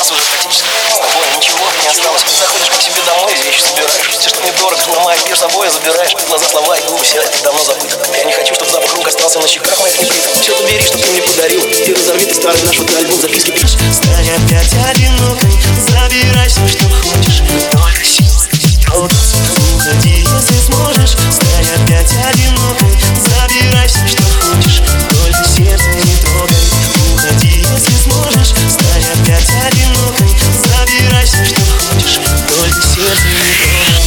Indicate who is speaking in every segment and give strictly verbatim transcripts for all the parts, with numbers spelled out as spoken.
Speaker 1: нас уже практически с тобой ничего не осталось. Заходишь к себе домой, вещи собираешь, все, что мне дорого, ломаешь, пьешь с собой, забираешь. Глаза, слова и губы, все это давно забыто. Я не хочу, чтобы запах рук остался на щеках моих небритых. Все ты бери, что ты мне подарил, и разорви ты старый наш вот альбом, записки пишешь.
Speaker 2: Стань опять одинокой, забирай все, что хочешь, только силой не трогайся. Уходи, если сможешь. Стань опять одинокой, забирай все, что хочешь, только сердце не трогай. Уходи, если сможешь. Стань опять одинокой, забирай все, что хочешь, только сердце не трогай.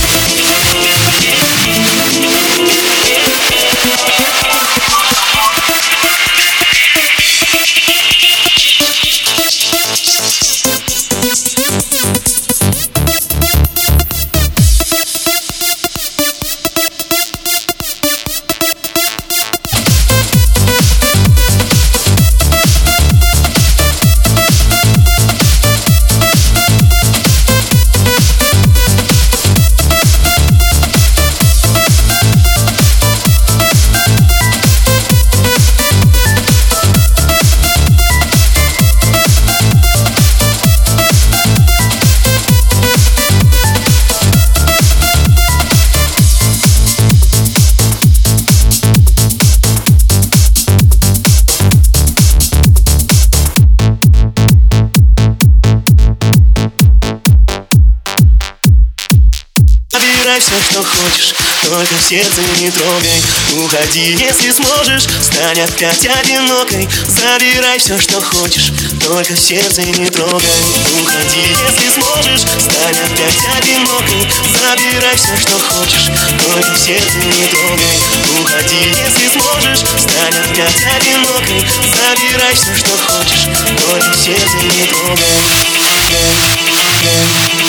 Speaker 2: Забирай все, что хочешь, только сердце не трогай. Уходи, если сможешь. Стань опять одинокой, забирай все, что хочешь, только сердце не трогай. Уходи, если сможешь. Стань опять одинокой, забирай все, что хочешь, только сердце не трогай. Уходи, если сможешь. Стань опять одинокой, забирай все, что хочешь, только сердце не трогай.